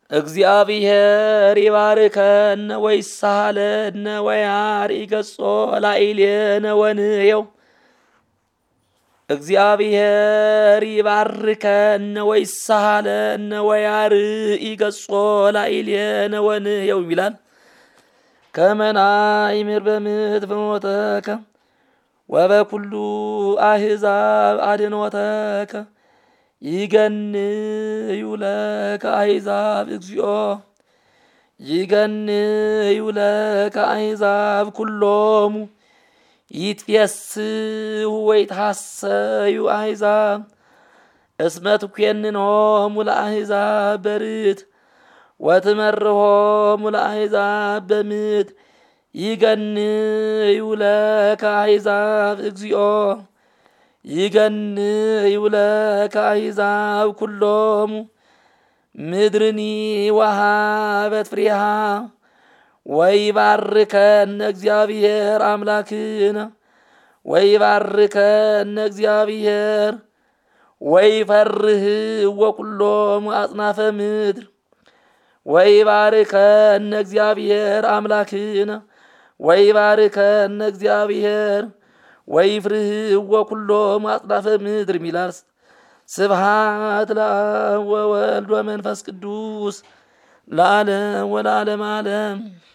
እግዚአብሔር ይባርከነ ወይሳለነ ወያርኢ ገጾ ላዕሌነ ወንየው እግዚአብሔር ይባርከነ ወይሳለነ ወያርኢ ገጾ ላዕሌነ ወንየው ይላል። ከመናይምር በምድር ፍኖተከ ወበኩሉ አሕዛብ አድኅኖተከ ይገንዩ ለከ አሕዛብ እግዚኦ ይገንዩ ለከ አሕዛብ ኩሎሙ ይትፌስሑ ወይትሐሰዩ አሕዛብ እስመ ትኰንኖሙ ለአሕዛብ በርትዕ ወትመርሖሙ ለአሕዛብ በምድር ይገንዩ ለከ አሕዛብ እግዚኦ ይገንዩ ለከ አሕዛብ ኩሎሙ ምድርኒ ወሃበት ፍሬሃ ወይባርከነ እግዚአብሔር አምላክነ ወይባርከነ እግዚአብሔር ወይፈርህዎ ኩሎሙ አጽናፈ ምድር ወይባርከነ እግዚአብሔር አምላክነ ወይባርከነ እግዚአብሔር ወይፍርህዎ ኩሎሙ አጽናፈ ምድር ይላል። ስብሐት ለአብ ወወልድ ወመንፈስ ቅዱስ ለዓለም ወለዓለመ ዓለም።